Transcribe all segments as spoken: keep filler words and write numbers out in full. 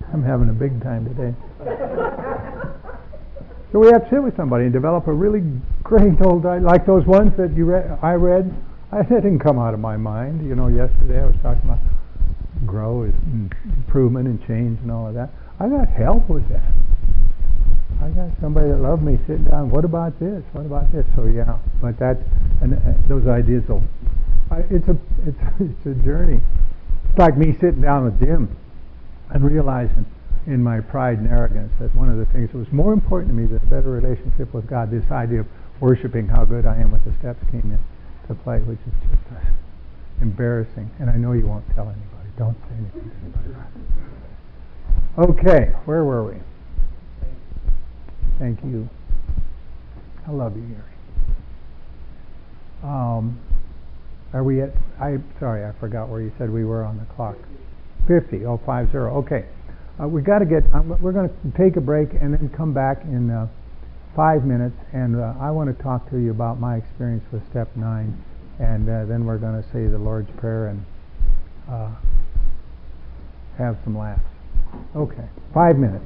I'm having a big time today. So we have to sit with somebody and develop a really great old, like those ones that you read, I read. I, that didn't come out of my mind. You know, yesterday I was talking about grow and improvement and change and all of that. I got help with that. I got somebody that loved me sitting down. What about this? What about this? So yeah, but that and uh, those ideas will. I, it's a it's it's a journey. It's like me sitting down with Jim and realizing in my pride and arrogance that one of the things that was more important to me than a better relationship with God, this idea of worshiping how good I am with the steps came into play, which is just uh, embarrassing. And I know you won't tell anybody. Don't say anything to anybody. Okay, where were we? Thank you. I love you, Gary. Um, are we at? I sorry, I forgot where you said we were on the clock. Fifty. Oh, five zero. Okay. Uh, we got to get. Um, we're going to take a break and then come back in uh, five minutes, and uh, I want to talk to you about my experience with step nine, and uh, then we're going to say the Lord's Prayer and uh, have some laughs. Okay. Five minutes.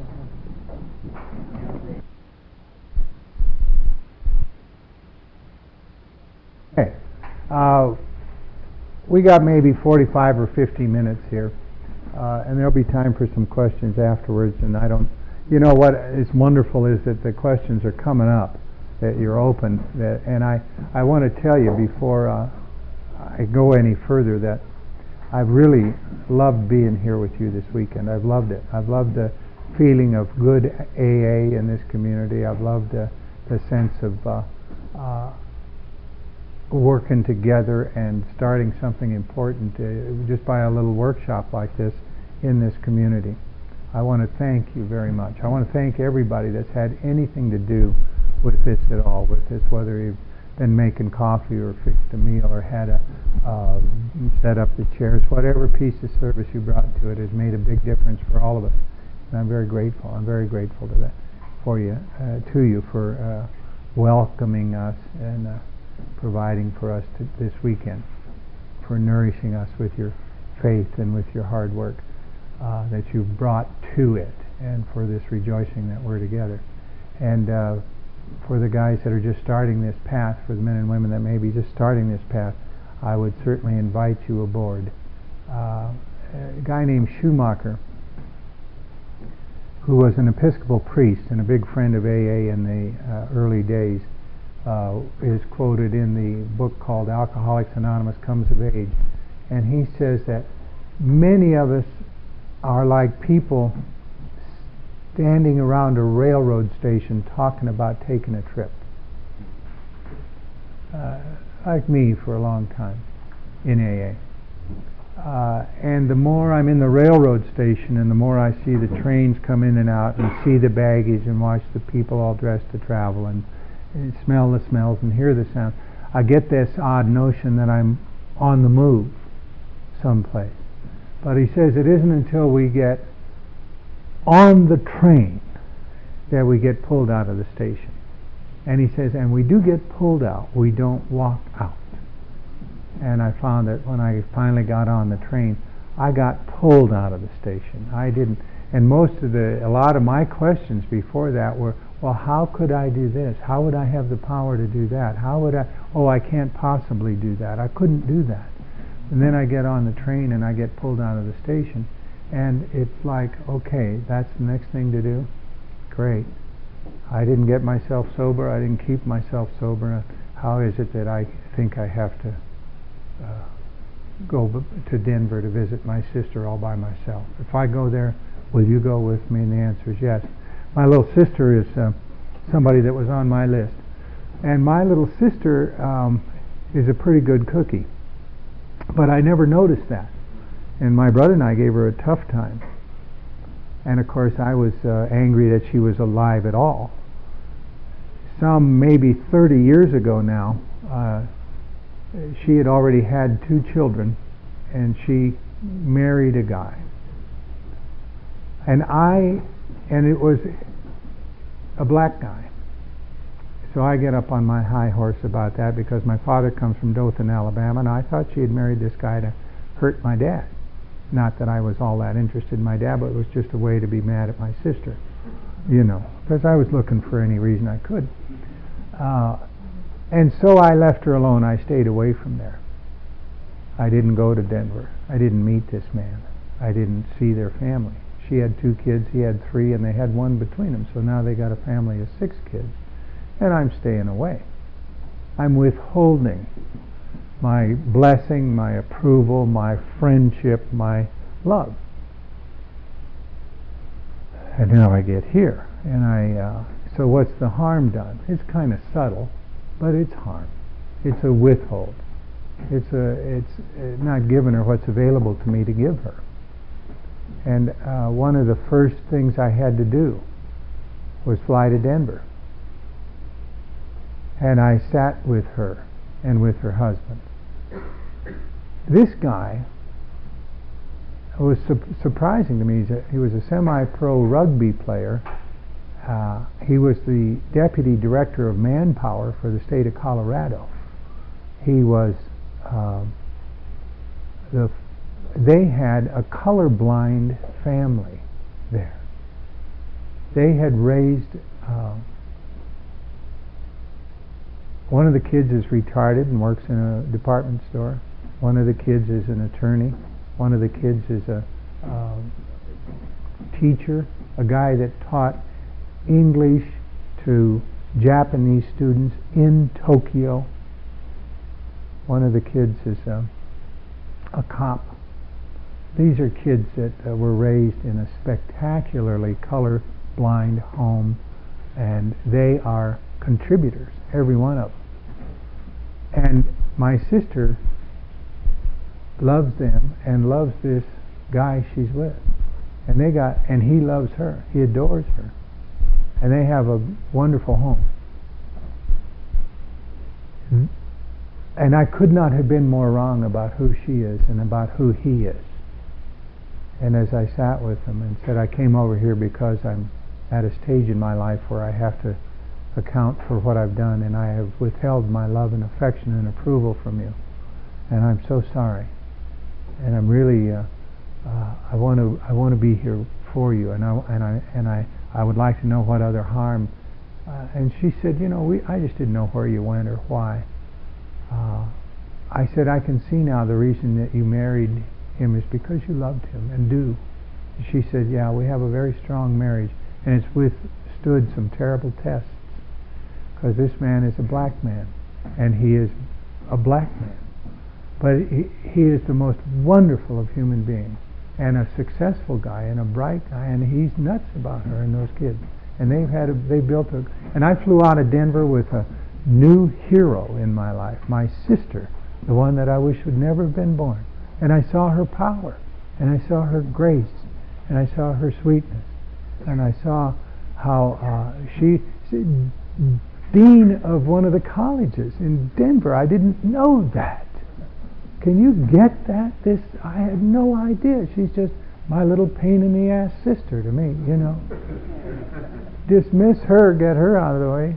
Okay. Uh, we got maybe forty-five or fifty minutes here, uh, and there'll be time for some questions afterwards. And I don't, you know, what is wonderful is that the questions are coming up, that you're open. That, and I, I want to tell you before uh, I go any further that I've really loved being here with you this weekend. I've loved it. I've loved the feeling of good A A in this community. I've loved uh, the sense of uh, uh, working together and starting something important uh, just by a little workshop like this in this community. I want to thank you very much. I want to thank everybody that's had anything to do with this at all, with this, whether you've been making coffee or fixed a meal or had a uh, set up the chairs, whatever piece of service you brought to it has made a big difference for all of us. And I'm very grateful. I'm very grateful to that, for you, uh, to you for uh, welcoming us and uh, providing for us to this weekend, for nourishing us with your faith and with your hard work uh, that you've brought to it, and for this rejoicing that we're together. And uh, for the guys that are just starting this path, for the men and women that may be just starting this path, I would certainly invite you aboard. Uh, a guy named Schumacher, who was an Episcopal priest and a big friend of A A in the uh, early days, Uh, is quoted in the book called Alcoholics Anonymous Comes of Age, and he says that many of us are like people standing around a railroad station talking about taking a trip, uh, like me for a long time in A A. Uh, and the more I'm in the railroad station and the more I see the trains come in and out and see the baggage and watch the people all dressed to travel and and smell the smells and hear the sound, I get this odd notion that I'm on the move someplace. But he says it isn't until we get on the train that we get pulled out of the station. And he says, and we do get pulled out, we don't walk out. And I found that when I finally got on the train, I got pulled out of the station. I didn't, and most of the, a lot of my questions before that were, well, how could I do this? How would I have the power to do that? How would I, oh, I can't possibly do that. I couldn't do that. And then I get on the train and I get pulled out of the station, and it's like, okay, that's the next thing to do? Great. I didn't get myself sober. I didn't keep myself sober. How is it that I think I have to uh, go b- to Denver to visit my sister all by myself? If I go there, will you go with me? And the answer is yes. My little sister is uh, somebody that was on my list. And my little sister um, is a pretty good cookie. But I never noticed that. And my brother and I gave her a tough time. And of course I was uh, angry that she was alive at all. Some maybe thirty years ago now, uh, she had already had two children, and she married a guy. And I, and it was a black guy. So I get up on my high horse about that because my father comes from Dothan, Alabama, and I thought she had married this guy to hurt my dad. Not that I was all that interested in my dad, but it was just a way to be mad at my sister, you know, because I was looking for any reason I could. Uh, and so I left her alone. I stayed away from there. I didn't go to Denver. I didn't meet this man. I didn't see their family. She had two kids, he had three, and they had one between them. So now they got a family of six kids. And I'm staying away. I'm withholding my blessing, my approval, my friendship, my love. And now I get here. And I, uh, so what's the harm done? It's kind of subtle, but it's harm. It's a withhold. It's a, it's uh, not giving her what's available to me to give her. And uh, one of the first things I had to do was fly to Denver. And I sat with her and with her husband. This guy was su- surprising to me. He's a, he was a semi-pro rugby player. Uh, he was the deputy director of manpower for the state of Colorado. He was uh, the they had a colorblind family there. They had raised uh, one of the kids is retarded and works in a department store. One of the kids is an attorney. One of the kids is a uh, teacher, a guy that taught English to Japanese students in Tokyo. One of the kids is a, a cop. These are kids that uh, were raised in a spectacularly color-blind home, and they are contributors, every one of them. And my sister loves them and loves this guy she's with, and they got, and he loves her. He adores her, and they have a wonderful home. And I could not have been more wrong about who she is and about who he is. And as I sat with him and said, I came over here because I'm at a stage in my life where I have to account for what I've done, and I have withheld my love and affection and approval from you, and I'm so sorry, and I'm really uh, uh, I want to I want to be here for you, and I and I and I I would like to know what other harm. Uh, and she said, you know, we I just didn't know where you went or why. Uh, I said, I can see now the reason that you married him is because you loved him and do. She said, yeah, we have a very strong marriage, and it's withstood some terrible tests, because this man is a black man, and he is a black man. But he, he is the most wonderful of human beings, and a successful guy, and a bright guy, and he's nuts about her and those kids. And they've had a, they built a, and I flew out of Denver with a new hero in my life, my sister, the one that I wish would never have been born. And I saw her power, and I saw her grace, and I saw her sweetness, and I saw how uh, she, she dean of one of the colleges in Denver. I didn't know that. Can you get that? This I had no idea. She's just my little pain in the ass sister to me, you know. Dismiss her, get her out of the way.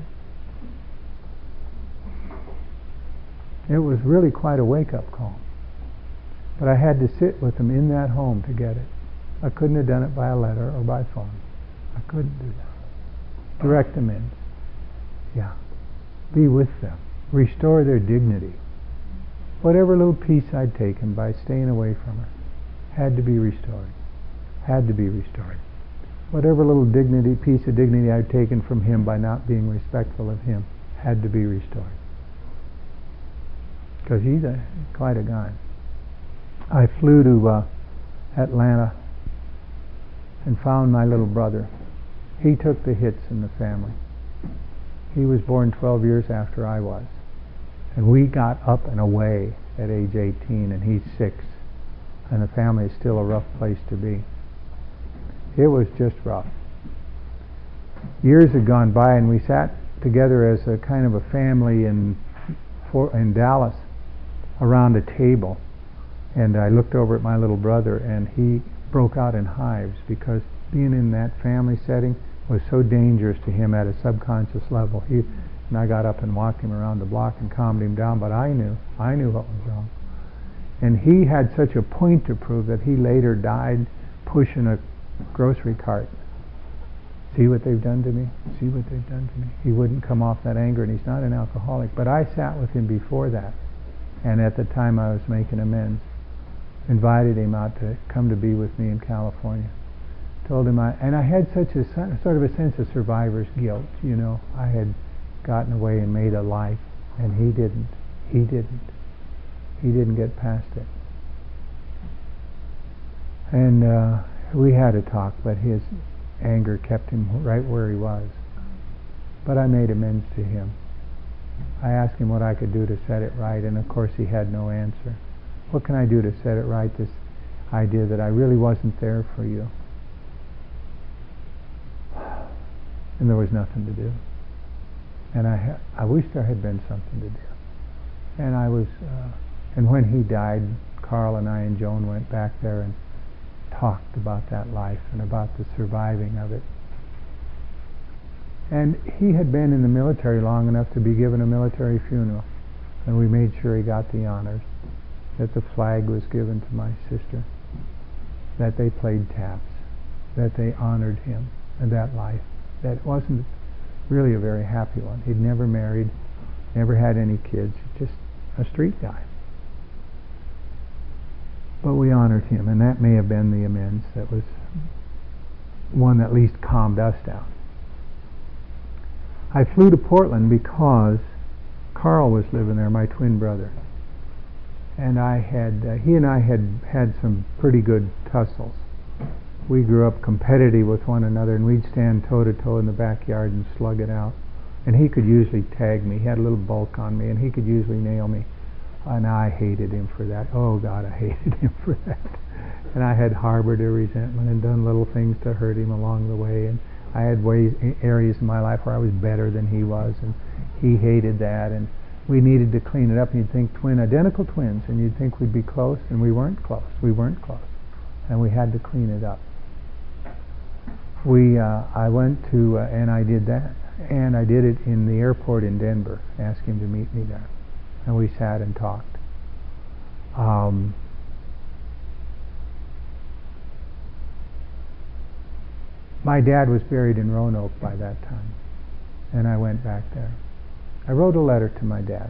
It was really quite a wake-up call. But I had to sit with them in that home to get it. I couldn't have done it by a letter or by phone. I couldn't do that. Direct them in. Yeah. Be with them. Restore their dignity. Whatever little piece I'd taken by staying away from her had to be restored. Had to be restored. Whatever little dignity, piece of dignity I'd taken from him by not being respectful of him had to be restored. Because he's a, quite a guy. I flew to uh, Atlanta and found my little brother. He took the hits in the family. He was born twelve years after I was. And we got up and away at age eighteen, and he's six. And the family is still a rough place to be. It was just rough. Years had gone by, and we sat together as a kind of a family in, for, in Dallas around a table. And I looked over at my little brother, and he broke out in hives because being in that family setting was so dangerous to him at a subconscious level. He, and I got up and walked him around the block and calmed him down, but I knew, I knew what was wrong. And he had such a point to prove that he later died pushing a grocery cart. See what they've done to me? See what they've done to me? He wouldn't come off that anger, and he's not an alcoholic. But I sat with him before that, and at the time I was making amends, invited him out to come to be with me in California. Told him I, and I had such a sort of a sense of survivor's guilt, you know. I had gotten away and made a life, and he didn't. He didn't. He didn't get past it. And uh, we had a talk, but his anger kept him right where he was. But I made amends to him. I asked him what I could do to set it right, and of course he had no answer. What can I do to set it right, this idea that I really wasn't there for you? And there was nothing to do. And I ha- I wish there had been something to do. And I was, uh, and when he died, Carl and I and Joan went back there and talked about that life and about the surviving of it. And he had been in the military long enough to be given a military funeral, and we made sure he got the honors, that the flag was given to my sister, that they played taps, that they honored him and that life. That wasn't really a very happy one. He'd never married, never had any kids, just a street guy. But we honored him, and that may have been the amends that was one that at least calmed us down. I flew to Portland because Carl was living there, my twin brother. And I had, uh, he and I had had some pretty good tussles. We grew up competitive with one another, and we'd stand toe-to-toe in the backyard and slug it out. And he could usually tag me. He had a little bulk on me, and he could usually nail me. And I hated him for that. Oh, God, I hated him for that. And I had harbored a resentment and done little things to hurt him along the way. And I had ways, areas in my life where I was better than he was, and he hated that. And we needed to clean it up. And you'd think twin, identical twins, and you'd think we'd be close, and we weren't close. We weren't close. And we had to clean it up. We, uh, I went to, uh, and I did that. And I did it in the airport in Denver, asked him to meet me there. And we sat and talked. Um, my dad was buried in Roanoke by that time, and I went back there. I wrote a letter to my dad.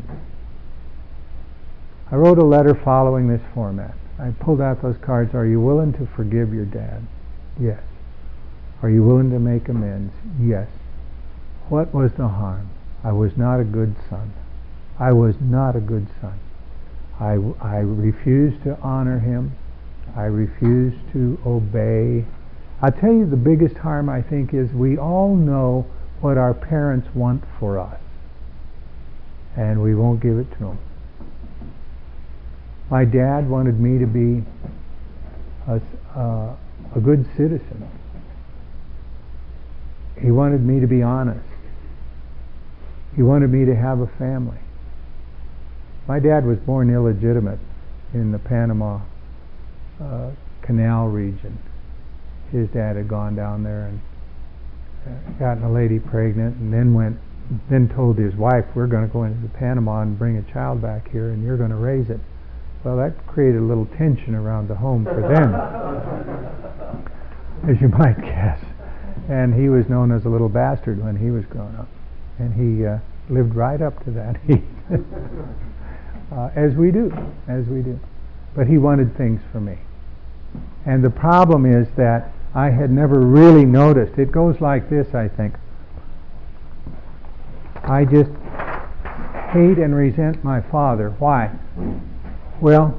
I wrote a letter following this format. I pulled out those cards. Are you willing to forgive your dad? Yes. Are you willing to make amends? Yes. What was the harm? I was not a good son. I was not a good son. I, I refused to honor him. I refused to obey. I'll tell you the biggest harm, I think, is we all know what our parents want for us, and we won't give it to them. My dad wanted me to be a, uh, a good citizen. He wanted me to be honest. He wanted me to have a family. My dad was born illegitimate in the Panama uh, Canal region. His dad had gone down there and uh, gotten a lady pregnant, and then went, then told his wife, "We're going to go into Panama and bring a child back here, and you're going to raise it." Well, that created a little tension around the home for them, as you might guess. And he was known as a little bastard when he was growing up, and he uh, lived right up to that. Uh, as we do, as we do. But he wanted things for me. And the problem is that I had never really noticed. It goes like this, I think. I just hate and resent my father. Why? Well,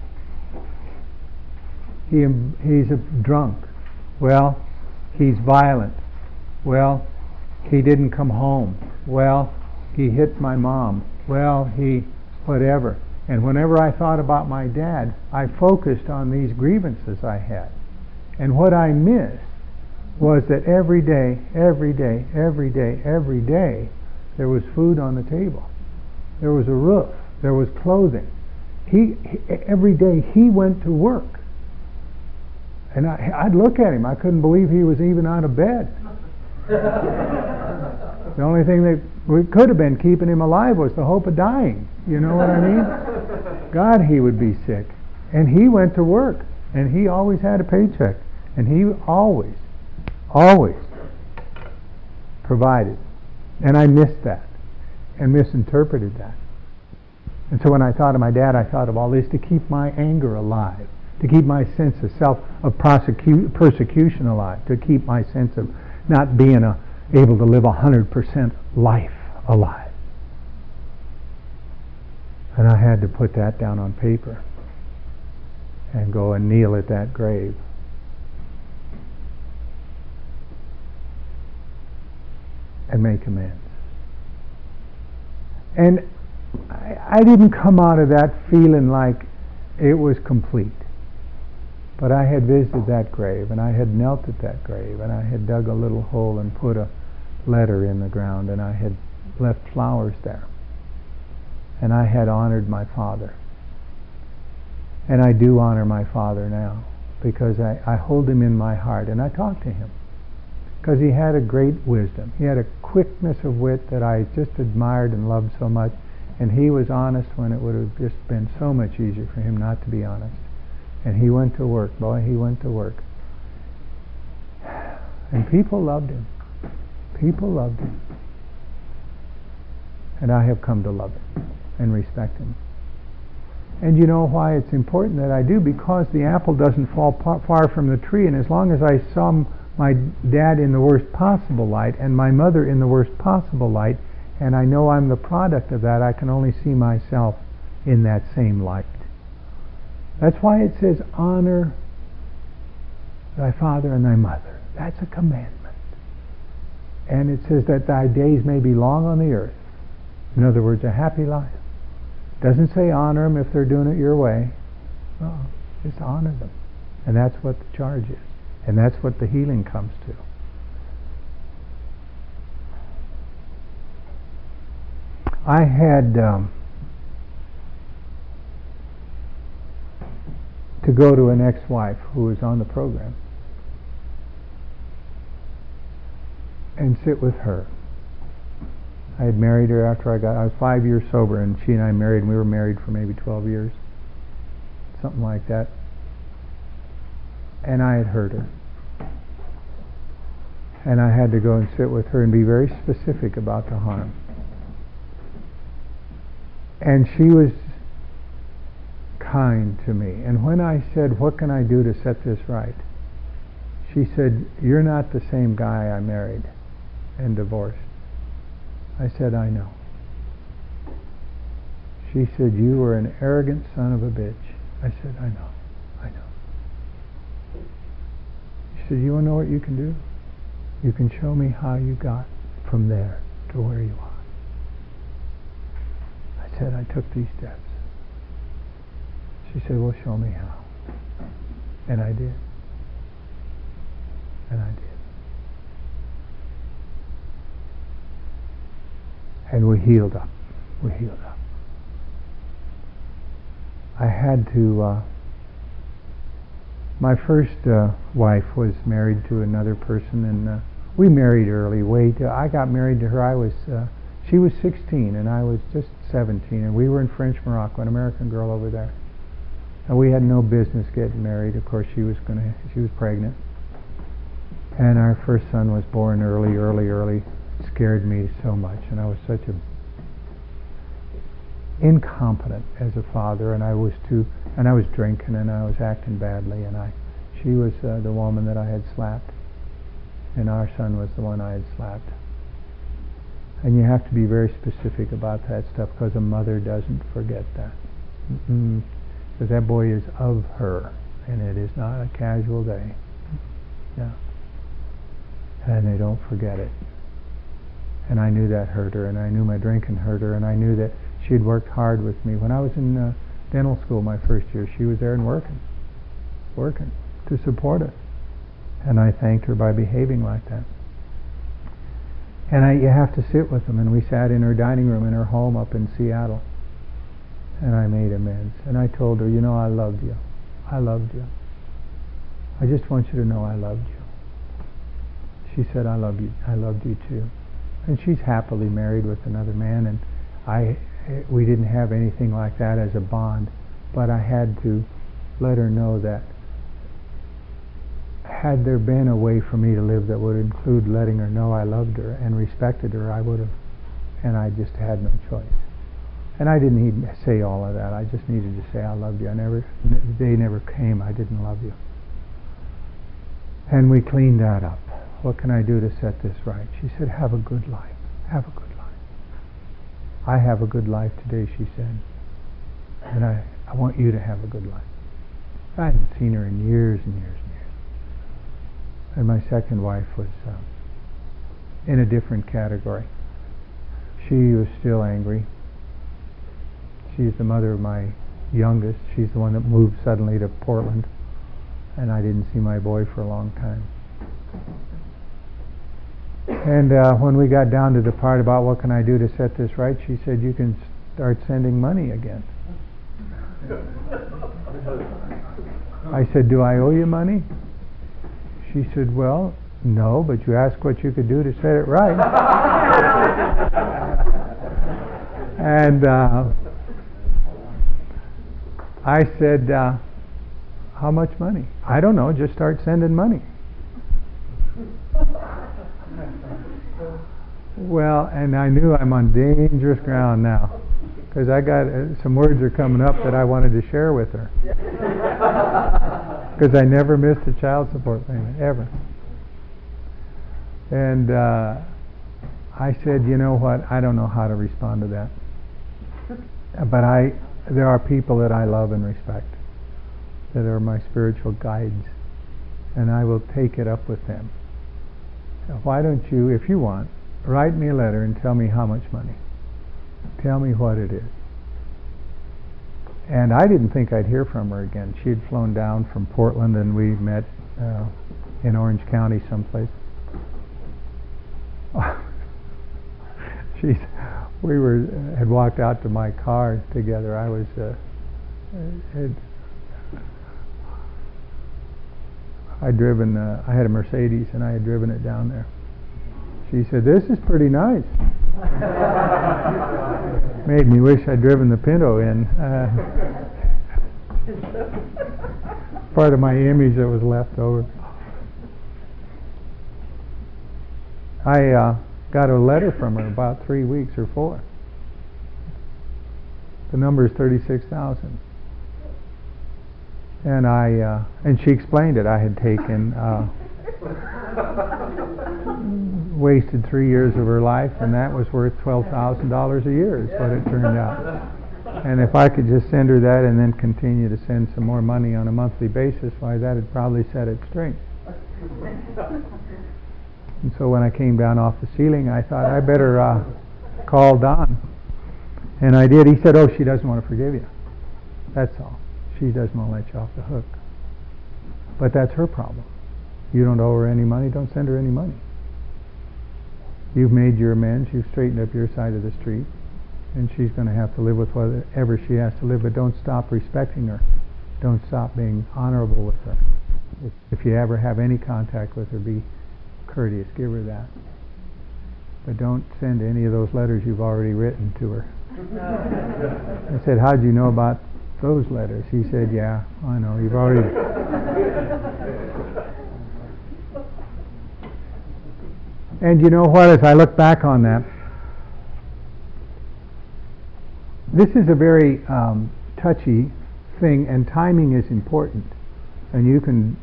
he he's a drunk. Well, he's violent. Well, he didn't come home. Well, he hit my mom. Well, he... whatever. And whenever I thought about my dad, I focused on these grievances I had. And what I missed was that every day, every day, every day, every day, there was food on the table. There was a roof. There was clothing. He, he every day he went to work. And I, I'd look at him. I couldn't believe he was even out of bed. The only thing that we could have been keeping him alive was the hope of dying. You know what I mean? God, he would be sick. And he went to work, and he always had a paycheck, and he always, always provided. And I missed that, and misinterpreted that. And so when I thought of my dad, I thought of all this to keep my anger alive, to keep my sense of self, of prosecu- persecution alive, to keep my sense of not being a, able to live a hundred percent life alive. And I had to put that down on paper and go and kneel at that grave. And make amends. And I, I didn't come out of that feeling like it was complete. But I had visited that grave, and I had knelt at that grave, and I had dug a little hole and put a letter in the ground, and I had left flowers there. And I had honored my father. And I do honor my father now, because I, I hold him in my heart, and I talk to him. Because he had a great wisdom. He had a quickness of wit that I just admired and loved so much. And he was honest when it would have just been so much easier for him not to be honest. And he went to work. Boy, he went to work. And people loved him. People loved him. And I have come to love him and respect him. And you know why it's important that I do? Because the apple doesn't fall far from the tree. And as long as I saw my dad in the worst possible light and my mother in the worst possible light, and I know I'm the product of that, I can only see myself in that same light. That's why it says, honor thy father and thy mother. That's a commandment. And it says that thy days may be long on the earth. In other words, a happy life. Doesn't say honor them if they're doing it your way. No, just honor them. And that's what the charge is. And that's what the healing comes to. I had um, to go to an ex-wife who was on the program and sit with her. I had married her after I got, I was five years sober, and she and I married, and we were married for maybe twelve years, something like that. And I had hurt her. And I had to go and sit with her and be very specific about the harm. And she was kind to me. And when I said, what can I do to set this right? She said, you're not the same guy I married and divorced. I said, I know. She said, you were an arrogant son of a bitch. I said, I know, I know. She said, you want to know what you can do? You can show me how you got from there to where you are. I said, I took these steps. She said, well, show me how. And I did. And I did. And we healed up. We healed up. I had to, uh, my first uh, wife was married to another person, and uh, we married early. Wait, uh, I got married to her, I was, uh, she was sixteen, and I was just seventeen, and we were in French Morocco, an American girl over there. And we had no business getting married. Of course, she was gonna, she was pregnant. And our first son was born early, early, early. Scared me so much, and I was such a incompetent as a father, and I was too, and I was drinking, and I was acting badly, and I, she was uh, the woman that I had slapped, and our son was the one I had slapped. And you have to be very specific about that stuff, because a mother doesn't forget that. Because that boy is of her, and it is not a casual day. Yeah. And they don't forget it. And I knew that hurt her, and I knew my drinking hurt her, and I knew that she had worked hard with me. When I was in uh, dental school my first year, she was there and working, working to support us. And I thanked her by behaving like that. And I, you have to sit with them, and we sat in her dining room in her home up in Seattle. And I made amends. And I told her, you know, I loved you. I loved you. I just want you to know I loved you. She said, I love you. I loved you too. And she's happily married with another man, and I it, we didn't have anything like that as a bond, but I had to let her know that had there been a way for me to live that would include letting her know I loved her and respected her, I would have, and I just had no choice. And I didn't need to say all of that. I just needed to say I loved you. I never, the day never came I didn't love you. And we cleaned that up. What can I do to set this right? She said, have a good life. Have a good life. I have a good life today, she said. And I, I want you to have a good life. I hadn't seen her in years and years and years. And my second wife was uh, in a different category. She was still angry. She's the mother of my youngest. She's the one that moved suddenly to Portland. And I didn't see my boy for a long time. And uh, when we got down to the part about what can I do to set this right, she said, you can start sending money again. I said, do I owe you money? She said, well, no, but you asked what you could do to set it right. And uh, I said, uh, how much money? I don't know, just start sending money. Well, and I knew I'm on dangerous ground now, because I got uh, some words are coming up that I wanted to share with her. Because I never missed a child support payment, ever. And uh, I said, you know what, I don't know how to respond to that. But I, there are people that I love and respect, that are my spiritual guides, and I will take it up with them. Why don't you, if you want, write me a letter and tell me how much money. Tell me what it is. And I didn't think I'd hear from her again. She had flown down from Portland, and we met uh, in Orange County someplace. She's, we were uh, had walked out to my car together. I was uh, had, I'd driven. Uh, I had a Mercedes, and I had driven it down there. She said, "This is pretty nice." Made me wish I'd driven the Pinto in. Uh, part of my image that was left over. I uh, got a letter from her about three weeks or four. The number is thirty-six thousand. And I uh, and she explained it. I had taken uh, wasted three years of her life, and that was worth twelve thousand dollars a year, is what it turned out. And if I could just send her that and then continue to send some more money on a monthly basis, why, that had probably set it straight. And so when I came down off the ceiling, I thought I better uh, call Don. And I did. He said, "Oh, she doesn't want to forgive you. That's all. She doesn't want to let you off the hook." But that's her problem. You don't owe her any money, don't send her any money. You've made your amends, you've straightened up your side of the street, and she's going to have to live with whatever she has to live, but don't stop respecting her. Don't stop being honorable with her. If, if you ever have any contact with her, be courteous, give her that. But don't send any of those letters you've already written to her. I said, "How'd you know about those letters?" He said, "Yeah, I know, you've already..." And you know what, as I look back on that, this is a very um, touchy thing, and timing is important. And you can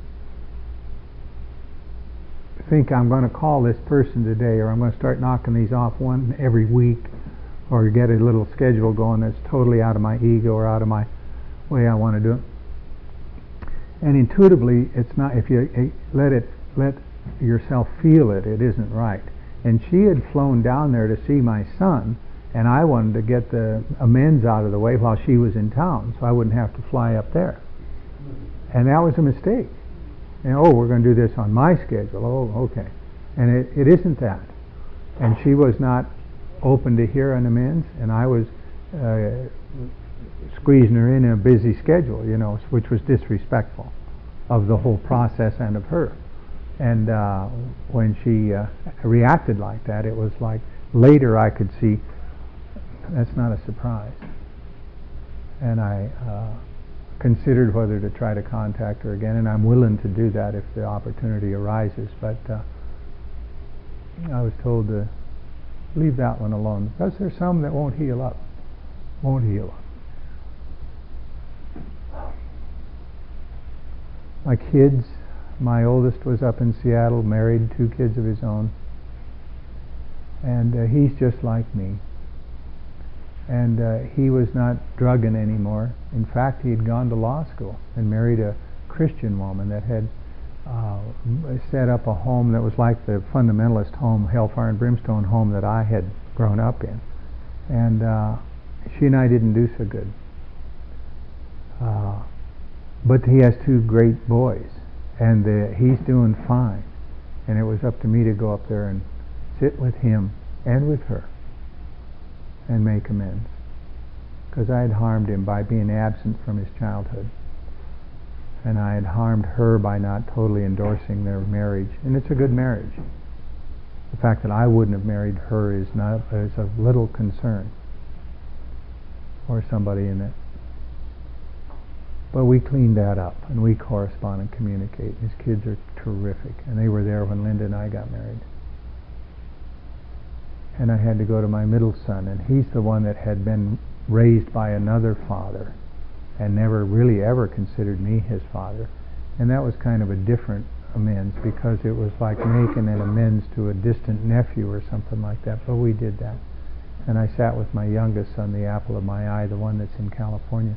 think, I'm going to call this person today, or I'm going to start knocking these off one every week, or get a little schedule going that's totally out of my ego or out of my way I want to do it. And intuitively, it's not, if you uh, let it, let yourself feel it, it isn't right. And she had flown down there to see my son, and I wanted to get the amends out of the way while she was in town, so I wouldn't have to fly up there. And that was a mistake. And, oh, we're going to do this on my schedule. Oh, okay. And it, it isn't that. And she was not open to hear an amends, and I was uh, squeezing her in a busy schedule, you know, which was disrespectful of the whole process and of her. And uh, when she uh, reacted like that, it was like, later I could see That's not a surprise. And I uh, considered whether to try to contact her again, and I'm willing to do that if the opportunity arises, but uh, I was told to leave that one alone, because there's some that won't heal up. Won't heal up. My kids, my oldest was up in Seattle, married, two kids of his own, and uh, he's just like me. And uh, he was not drugging anymore. In fact, he had gone to law school and married a Christian woman that had uh, set up a home that was like the fundamentalist home, hellfire and brimstone home that I had grown up in. And uh, she and I didn't do so good. Uh, but he has two great boys, and uh, he's doing fine. And it was up to me to go up there and sit with him and with her and make amends, because I had harmed him by being absent from his childhood, and I had harmed her by not totally endorsing their marriage. And it's a good marriage. The fact that I wouldn't have married her is not is of little concern, or somebody in it. But we cleaned that up, and we correspond and communicate. His kids are terrific, and they were there when Linda and I got married. And I had to go to my middle son, and he's the one that had been raised by another father and never really ever considered me his father. And that was kind of a different amends, because it was like making an amends to a distant nephew or something like that, but we did that. And I sat with my youngest son, the apple of my eye, the one that's in California,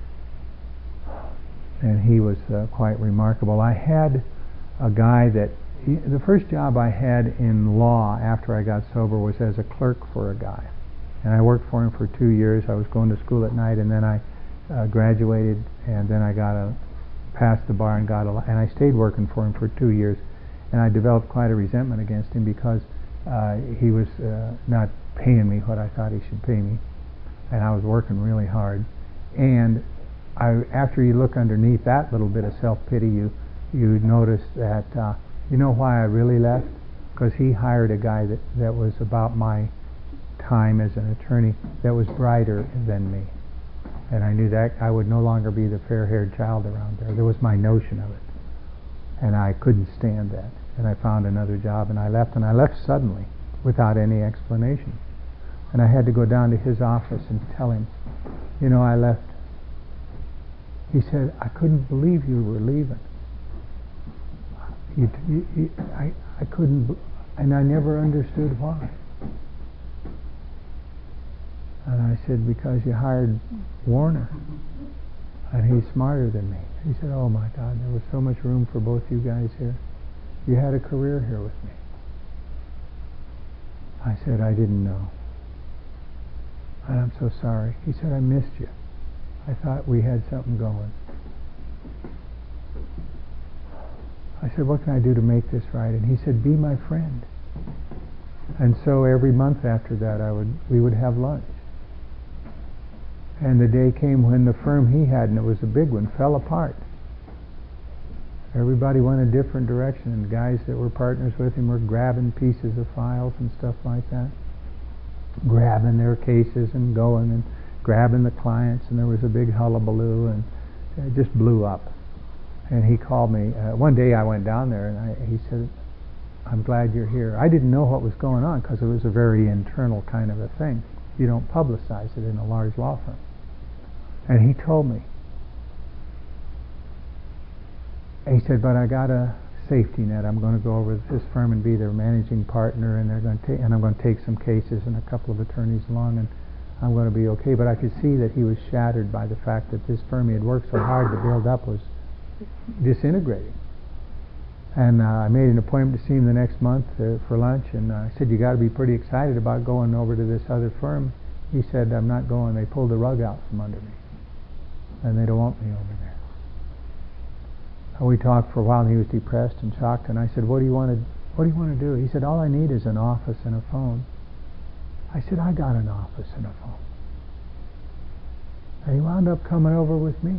and he was uh, quite remarkable. I had a guy that He, the first job I had in law after I got sober was as a clerk for a guy, and I worked for him for two years. I was going to school at night, and then I uh, graduated, and then I got a passed the bar and got a and I stayed working for him for two years, and I developed quite a resentment against him because uh, he was uh, not paying me what I thought he should pay me, and I was working really hard. And I, after you look underneath that little bit of self-pity, you you notice that. Uh, You know why I really left? Because he hired a guy that, that was about my time as an attorney that was brighter than me. And I knew that I would no longer be the fair-haired child around there. There was my notion of it. And I couldn't stand that. And I found another job, and I left, and I left suddenly, without any explanation. And I had to go down to his office and tell him, you know, I left. He said, I couldn't believe you were leaving. You, you, you, I, I couldn't, and I never understood why. And I said, because you hired Warner, and he's smarter than me. He said, oh my God, there was so much room for both you guys here. You had a career here with me. I said, I didn't know. And I'm so sorry. He said, I missed you. I thought we had something going. I said, what can I do to make this right? And he said, be my friend. And so every month after that, I would we would have lunch. And the day came when the firm he had, and it was a big one, fell apart. Everybody went a different direction, and guys that were partners with him were grabbing pieces of files and stuff like that, grabbing their cases and going and grabbing the clients, and there was a big hullabaloo, and it just blew up. And he called me. Uh, one day I went down there, and I, he said, I'm glad you're here. I didn't know what was going on because it was a very internal kind of a thing. You don't publicize it in a large law firm. And he told me. And he said, but I got a safety net. I'm going to go over to this firm and be their managing partner, and they're going to ta- and I'm going to take some cases and a couple of attorneys along, and I'm going to be okay. But I could see that he was shattered by the fact that this firm he had worked so hard to build up was disintegrating. And uh, I made an appointment to see him the next month uh, for lunch, and uh, I said, you got to be pretty excited about going over to this other firm. He said, I'm not going. They pulled the rug out from under me, and they don't want me over there. And we talked for a while, and he was depressed and shocked, and I said, what do you want to what do you want to do? He said, all I need is an office and a phone. I said, I got an office and a phone. And he wound up coming over with me.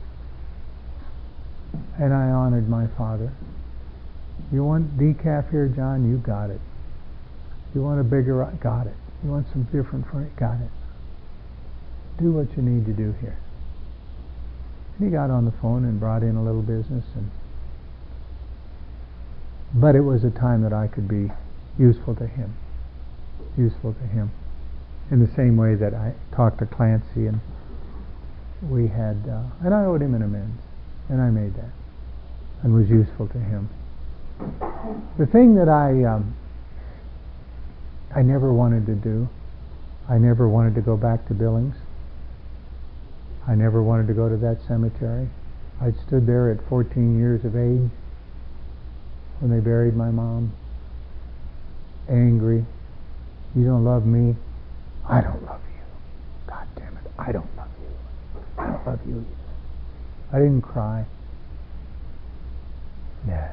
And I honored my father. You want decaf here, John? You got it. You want a bigger? Got it. You want some different for it? Got it. do what you need to do here. And he got on the phone and brought in a little business, and but it was a time that I could be useful to him, useful to him, in the same way that I talked to Clancy, and we had, uh, and I owed him an amends, and I made that, and was useful to him. The thing that I, um, I never wanted to do, I never wanted to go back to Billings. I never wanted to go to that cemetery. I stood there at fourteen years of age when they buried my mom, angry. You don't love me, I don't love you. God damn it, I don't love you. I don't love you. I didn't cry. Nah.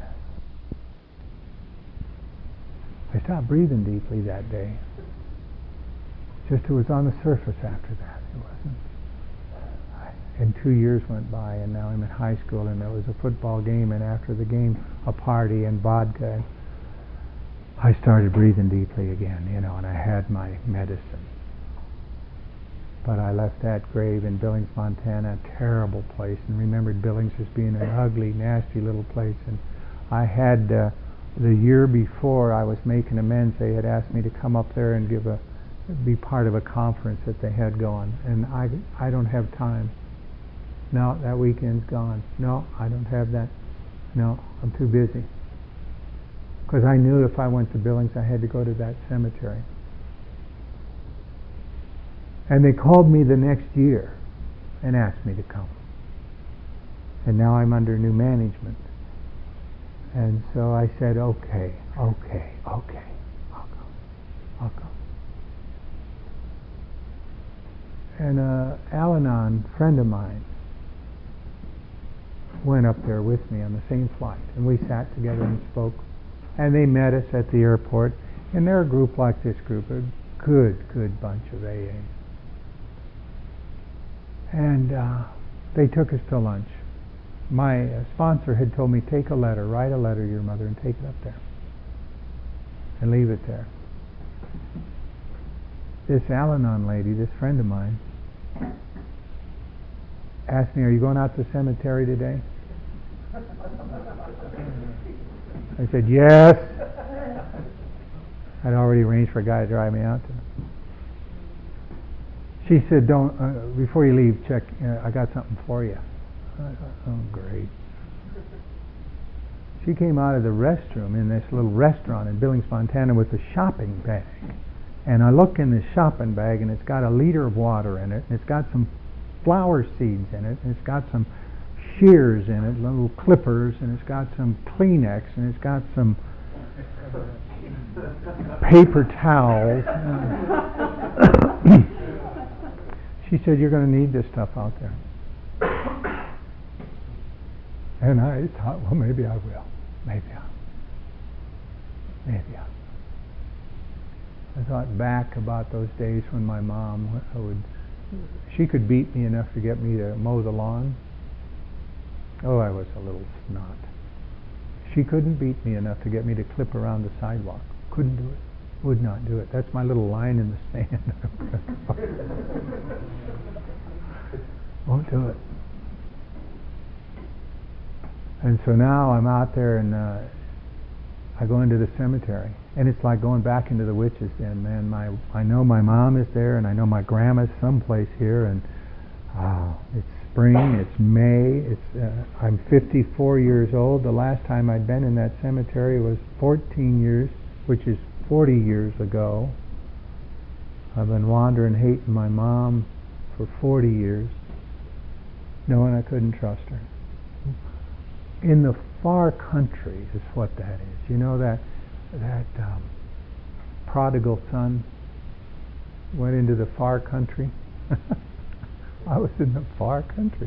I stopped breathing deeply that day. Just it was on the surface after that. It wasn't. And two years went by, and now I'm in high school, and there was a football game, and after the game, a party and vodka. And I started breathing deeply again, you know, and I had my medicine. But I left that grave in Billings, Montana, a terrible place, and remembered Billings as being an ugly, nasty little place. And I had, uh, the year before I was making amends, they had asked me to come up there and give a, be part of a conference that they had going, and I, I don't have time. No, that weekend's gone. No, I don't have that. No, I'm too busy. Because I knew if I went to Billings, I had to go to that cemetery. And they called me the next year and asked me to come. And now I'm under new management. And so I said, okay, okay, okay, I'll go, I'll go. And uh, Al-Anon, friend of mine, went up there with me on the same flight, and we sat together and spoke, and they met us at the airport, and they're a group like this group, a good, good bunch of A A. And uh, they took us to lunch. My uh, sponsor had told me, take a letter, write a letter to your mother and take it up there, and leave it there. This Al-Anon lady, this friend of mine, asked me, are you going out to the cemetery today? I said, yes. I'd already arranged for a guy to drive me out to. She said, don't, uh, before you leave, check, uh, I got something for you. I thought, oh, great. She came out of the restroom in this little restaurant in Billings, Montana with a shopping bag. And I look in this shopping bag, and it's got a liter of water in it, and it's got some flower seeds in it, and it's got some shears in it, little clippers, and it's got some Kleenex, and it's got some paper towels. She said, you're going to need this stuff out there. And I thought, well, maybe I will. Maybe I'll. Maybe I'll. I thought back about those days when my mom would, she could beat me enough to get me to mow the lawn. Oh, I was a little snot. She couldn't beat me enough to get me to clip around the sidewalk. Couldn't do it. Would not do it. That's my little line in the sand. Won't do it. And so now I'm out there, and uh, I go into the cemetery, and it's like going back into the witch's den, man. My I know my mom is there, and I know my grandma's someplace here, and uh, it's spring, it's May, it's uh, I'm fifty-four years old. The last time I'd been in that cemetery was fourteen years, which is forty years ago. I've been wandering, hating my mom for forty years, knowing I couldn't trust her. In the far country is what that is. You know that that um, prodigal son went into the far country? I was in the far country.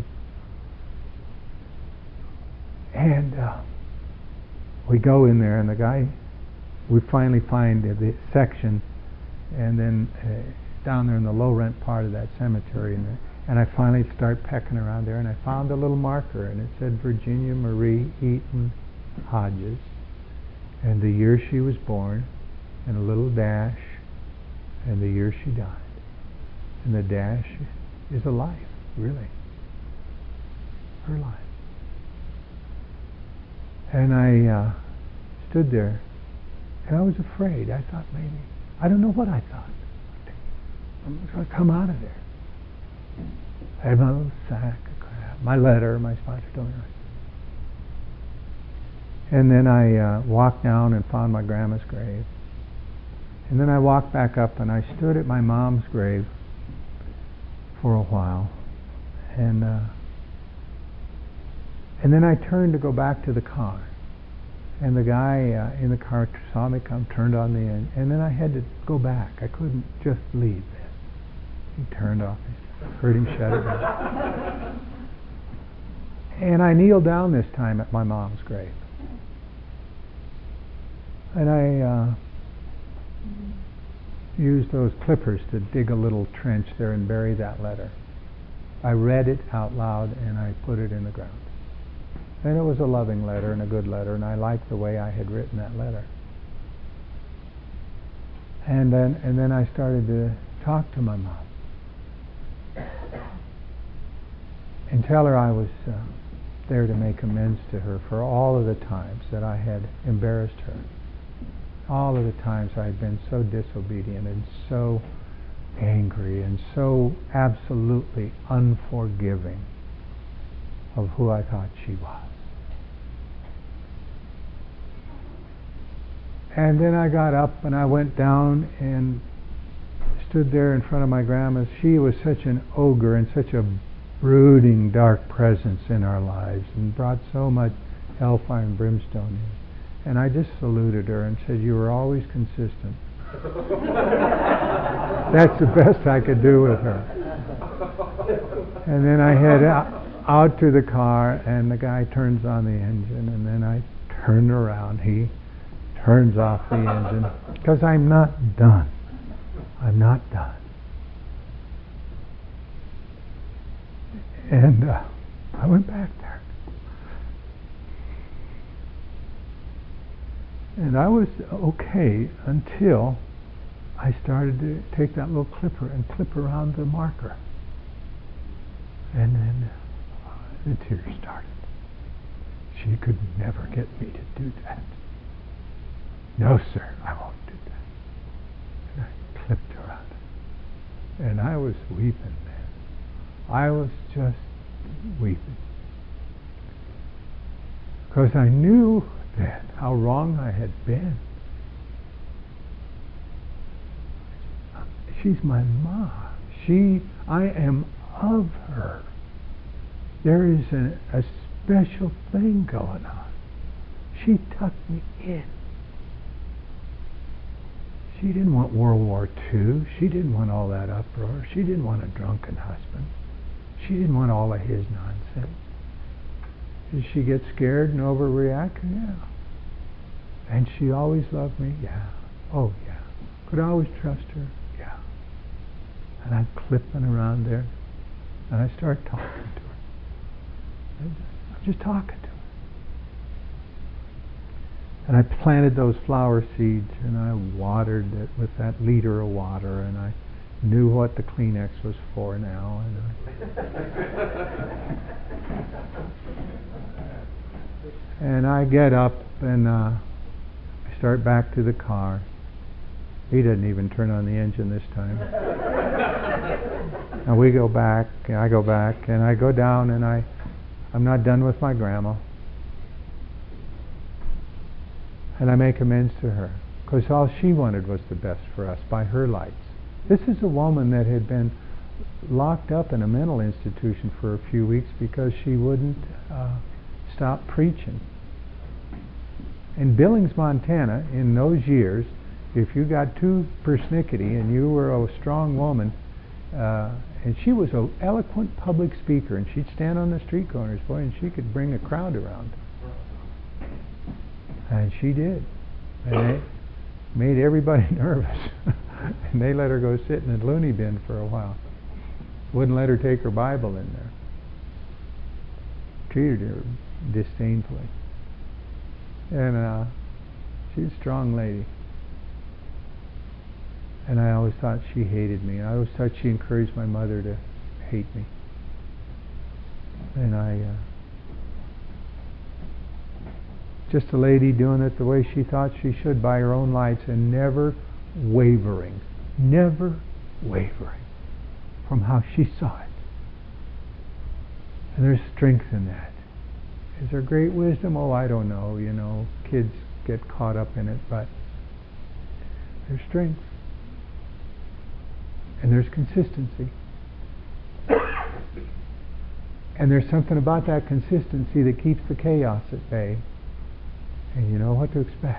And uh, we go in there, and the guy, we finally find the, the section, and then uh, down there in the low rent part of that cemetery, and, the, and I finally start pecking around there, and I found a little marker, and it said Virginia Marie Eaton Hodges, and the year she was born, and a little dash, and the year she died. And the dash is a life, really. Her life. And I uh, stood there, and I was afraid. I thought maybe, I don't know what I thought. I'm going to come out of there. I had my little sack of crap, my letter, my sponsor told me. And then I uh, walked down and found my grandma's grave. And then I walked back up and I stood at my mom's grave for a while. And uh, and then I turned to go back to the car. And the guy uh, in the car saw me come, turned on the engine, and then I had to go back. I couldn't just leave then. He turned off. I heard him shut it down. And I kneeled down this time at my mom's grave. And I uh, used those clippers to dig a little trench there and bury that letter. I read it out loud and I put it in the ground. And it was a loving letter and a good letter, and I liked the way I had written that letter. And then, and then I started to talk to my mom and tell her I was uh, there to make amends to her for all of the times that I had embarrassed her, all of the times I had been so disobedient and so angry and so absolutely unforgiving of who I thought she was. And then I got up and I went down and stood there in front of my grandma. She was such an ogre and such a brooding, dark presence in our lives and brought so much hellfire and brimstone in. And I just saluted her and said, "You were always consistent." That's the best I could do with her. And then I head out, out to the car, and the guy turns on the engine, and then I turn around. He turns off the engine, because I'm not done. I'm not done. And uh, I went back there. And I was okay until I started to take that little clipper and clip around the marker. And then uh, the tears started. She could never get me to do that. "No, sir, I won't do that." And I clipped around it. And I was weeping then. I was just weeping. Because I knew then how wrong I had been. She's my mom. She, I am of her. There is a, a special thing going on. She tucked me in. She didn't want World War Two. She didn't want all that uproar. She didn't want a drunken husband. She didn't want all of his nonsense. Did she get scared and overreact? Yeah. And she always loved me? Yeah. Oh, yeah. Could I always trust her? Yeah. And I'm clipping around there, and I start talking to her. I'm just talking to her. And I planted those flower seeds, and I watered it with that liter of water, and I knew what the Kleenex was for now. And I, and I get up, and uh, I start back to the car. He didn't even turn on the engine this time. And we go back, and I go back, and I go down, and I, I'm not done with my grandma. And I make amends to her, because all she wanted was the best for us by her lights. This is a woman that had been locked up in a mental institution for a few weeks because she wouldn't uh, stop preaching. In Billings, Montana, in those years, if you got too persnickety and you were a strong woman, uh, and she was an eloquent public speaker, and she'd stand on the street corners, boy, and she could bring a crowd around. And she did. And they made everybody nervous. And they let her go sit in a loony bin for a while. Wouldn't let her take her Bible in there. Treated her disdainfully. And uh, she's a strong lady. And I always thought she hated me. I always thought she encouraged my mother to hate me. And I, uh, just a lady doing it the way she thought she should by her own lights, and never wavering, never wavering from how she saw it. And there's strength in that. Is there great wisdom? Oh, I don't know. You know, kids get caught up in it, but there's strength. And there's consistency. And there's something about that consistency that keeps the chaos at bay. And you know what to expect.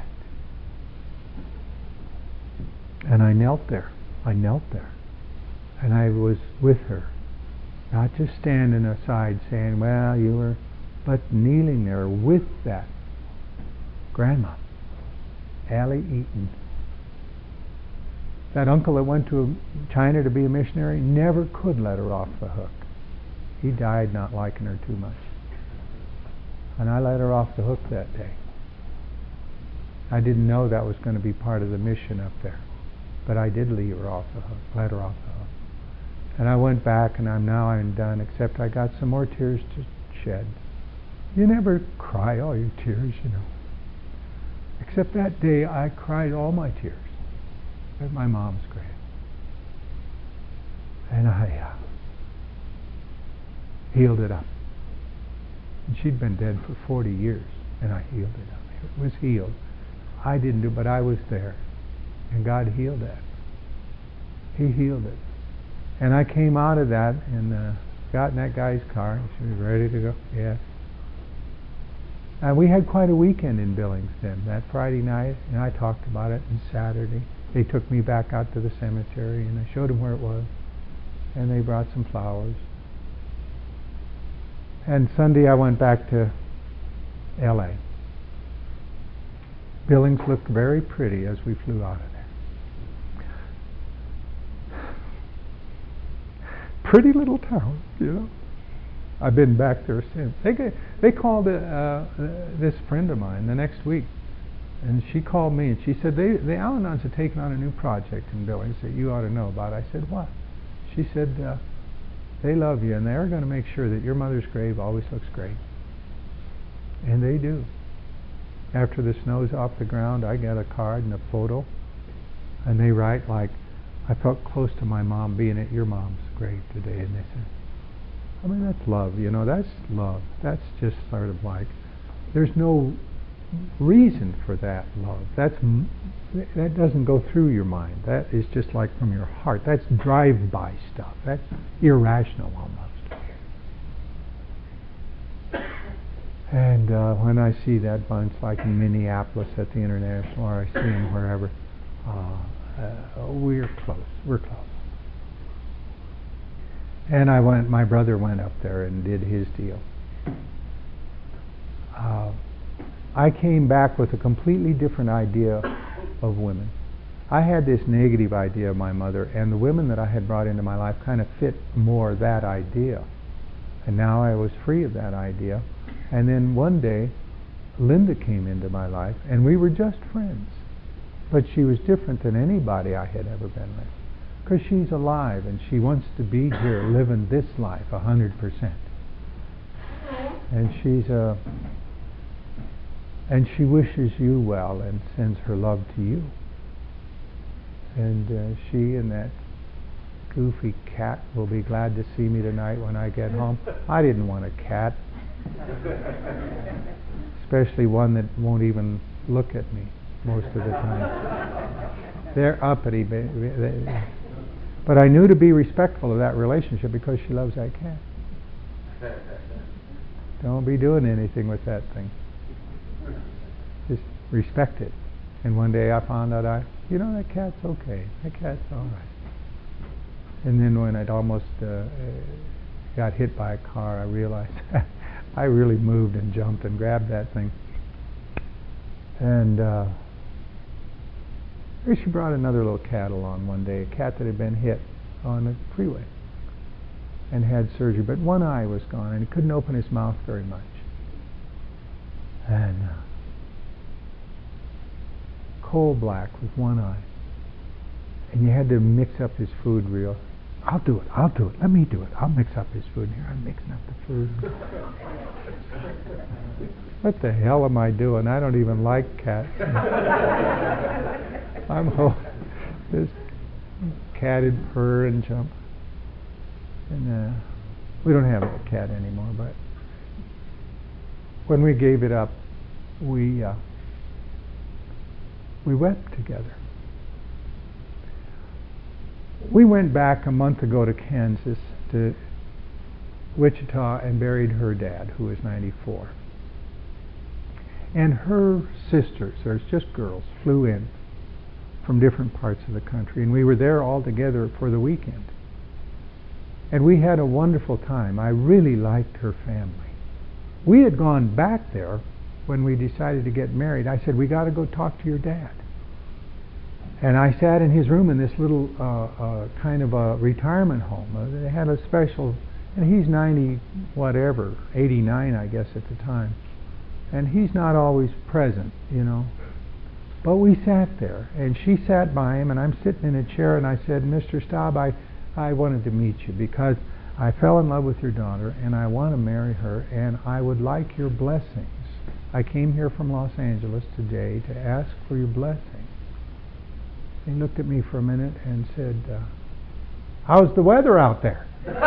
And I knelt there. I knelt there. And I was with her. Not just standing aside saying, well, you were, but kneeling there with that grandma, Allie Eaton. That uncle that went to China to be a missionary never could let her off the hook. He died not liking her too much. And I let her off the hook that day. I didn't know that was going to be part of the mission up there. But I did leave her off the hook, let her off the hook. And I went back, and I'm now I'm done, except I got some more tears to shed. You never cry all your tears, you know. Except that day I cried all my tears at my mom's grave. And I uh, healed it up. And she'd been dead for forty years, and I healed it up. It was healed. I didn't do it, but I was there. And God healed that. He healed it. And I came out of that and uh, got in that guy's car, and she was ready to go. Yes. And we had quite a weekend in Billings then. That Friday night, and I talked about it, and Saturday they took me back out to the cemetery, and I showed them where it was, and they brought some flowers. And Sunday I went back to L A Billings looked very pretty as we flew out of there. Pretty little town, you know. I've been back there since. They get, they called uh, uh, this friend of mine the next week, and she called me and she said, they, the Al-Anons have taken on a new project in Billings that you ought to know about. I said, what? She said, uh, they love you, and they're going to make sure that your mother's grave always looks great. And they do. After the snow's off the ground, I get a card and a photo, and they write like, I felt close to my mom being at your mom's grave today. And they said, I mean, that's love, you know, that's love. That's just sort of like, there's no reason for that love. That's m- that doesn't go through your mind. That is just like from your heart. That's drive-by stuff. That's irrational almost. And uh, when I see that bunch, like in Minneapolis at the International, or I see them wherever, uh, uh, we're close. We're close. And I went. My brother went up there and did his deal. Uh, I came back with a completely different idea of women. I had this negative idea of my mother, and the women that I had brought into my life kind of fit more that idea. And now I was free of that idea. And then one day, Linda came into my life, and we were just friends. But she was different than anybody I had ever been with. Because she's alive, and she wants to be here living this life a hundred percent. And she's a, and she wishes you well and sends her love to you. And uh, she and that goofy cat will be glad to see me tonight when I get home. I didn't want a cat. Especially one that won't even look at me most of the time. They're uppity. But I knew to be respectful of that relationship because she loves that cat. Don't be doing anything with that thing. Just respect it. And one day I found out, I, you know, that cat's okay. That cat's all right. And then when I'd almost uh, got hit by a car, I realized I really moved and jumped and grabbed that thing. And uh, she brought another little cat along one day, a cat that had been hit on the freeway and had surgery, but one eye was gone and he couldn't open his mouth very much. And uh, coal black with one eye. And you had to mix up his food real I'll do it, I'll do it, let me do it. I'll mix up his food. Here, I'm mixing up the food. What the hell am I doing? I don't even like cats. I'm ho- this cat would purr and jump. And uh, we don't have a cat anymore, but when we gave it up, we uh, we wept together. We went back a month ago to Kansas, to Wichita, and buried her dad, who was ninety-four. And her sisters, there's just girls, flew in from different parts of the country, and we were there all together for the weekend. And we had a wonderful time. I really liked her family. We had gone back there when we decided to get married. I said, we got to go talk to your dad. And I sat in his room in this little uh, uh, kind of a retirement home. Uh, they had a special, and he's ninety whatever, eighty-nine I guess at the time. And he's not always present, you know. But we sat there, and she sat by him, and I'm sitting in a chair, and I said, Mister Staub, I, I wanted to meet you because I fell in love with your daughter, and I want to marry her, and I would like your blessings. I came here from Los Angeles today to ask for your blessing. He looked at me for a minute and said, uh, how's the weather out there?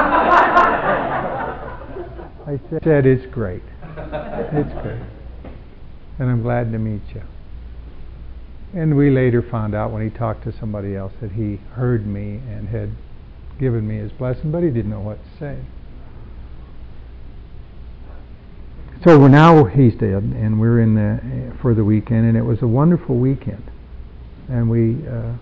I said, it's great. It's great. And I'm glad to meet you. And we later found out when he talked to somebody else that he heard me and had given me his blessing, but he didn't know what to say. So we're now he's dead, and we're in the for the weekend, and it was a wonderful weekend. And we uh,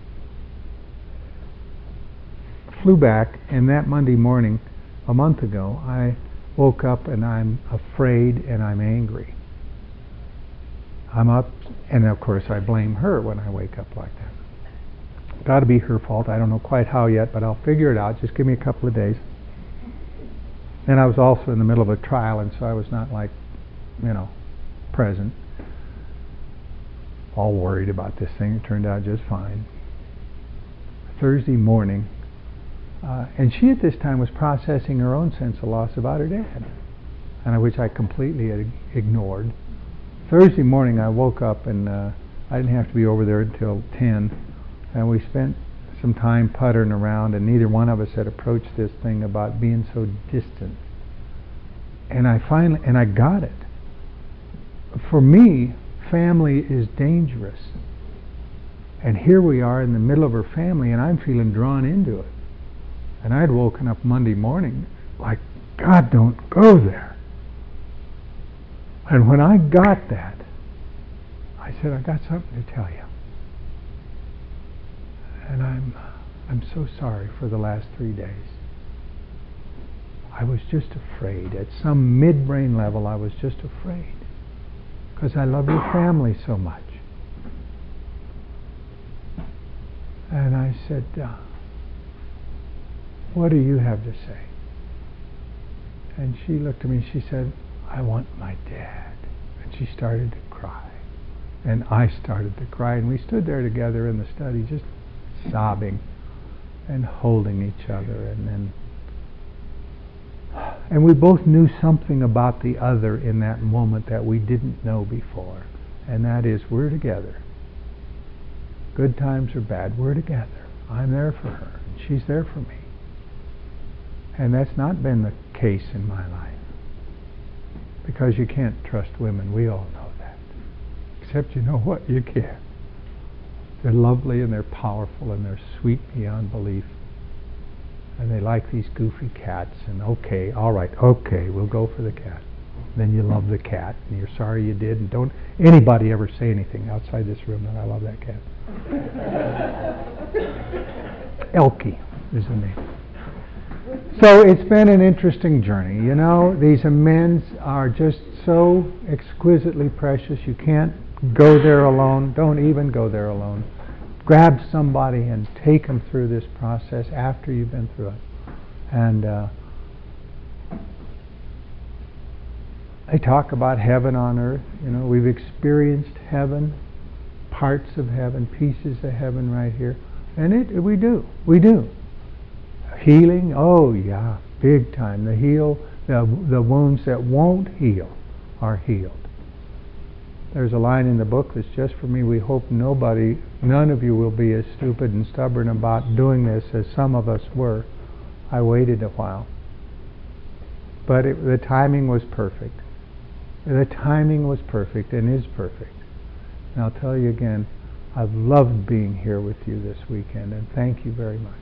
flew back, and that Monday morning, a month ago, I woke up and I'm afraid and I'm angry. I'm up, and of course I blame her when I wake up like that. Got to be her fault. I don't know quite how yet, but I'll figure it out. Just give me a couple of days. And I was also in the middle of a trial, and so I was not like, you know, present. All worried about this thing. It turned out just fine. Thursday morning, uh, and she at this time was processing her own sense of loss about her dad, and which I completely had ignored. Thursday morning I woke up, and uh, I didn't have to be over there until ten, and we spent some time puttering around, and neither one of us had approached this thing about being so distant. And I finally, and I got it. For me, family is dangerous. And here we are in the middle of her family, and I'm feeling drawn into it. And I'd woken up Monday morning like, God, don't go there. And when I got that, I said, I got something to tell you. And I'm I'm so sorry for the last three days. I was just afraid. At some mid-brain level, I was just afraid. Because I love your family so much. And I said, uh, what do you have to say? And she looked at me and she said, I want my dad. And she started to cry. And I started to cry. And we stood there together in the study just sobbing and holding each other. And then and we both knew something about the other in that moment that we didn't know before. And that is, we're together. Good times or bad, we're together. I'm there for her, and she's there for me. And that's not been the case in my life. Because you can't trust women, we all know that. Except you know what? You can. They're lovely and they're powerful and they're sweet beyond belief. And they like these goofy cats, and okay, all right, okay, we'll go for the cat. Then you love the cat, and you're sorry you did, and don't anybody ever say anything outside this room that I love that cat. Elkie is the name. So it's been an interesting journey. You know, these amends are just so exquisitely precious. You can't go there alone. Don't even go there alone. Grab somebody and take them through this process after you've been through it. And uh, they talk about heaven on earth. You know, we've experienced heaven, parts of heaven, pieces of heaven right here. And it we do. We do. Healing? Oh yeah, big time. The heal, the, the wounds that won't heal are healed. There's a line in the book that's just for me. We hope nobody, none of you will be as stupid and stubborn about doing this as some of us were. I waited a while. But it, the timing was perfect. The timing was perfect and is perfect. And I'll tell you again, I've loved being here with you this weekend, and thank you very much.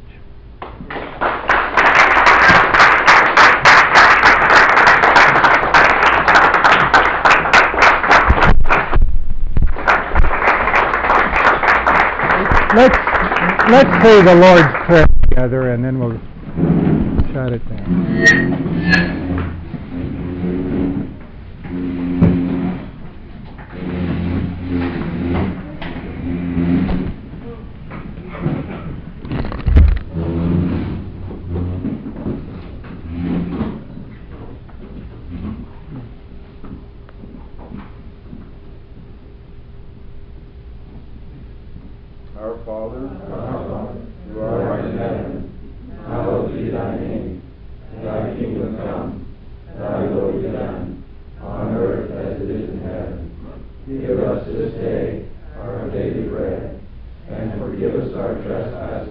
Let's, let's say the Lord's Prayer together, and then we'll shut it down. Our Father, who art in heaven, hallowed be thy name. Thy kingdom come, thy will be done, on earth as it is in heaven. Give us this day our daily bread, and forgive us our trespasses,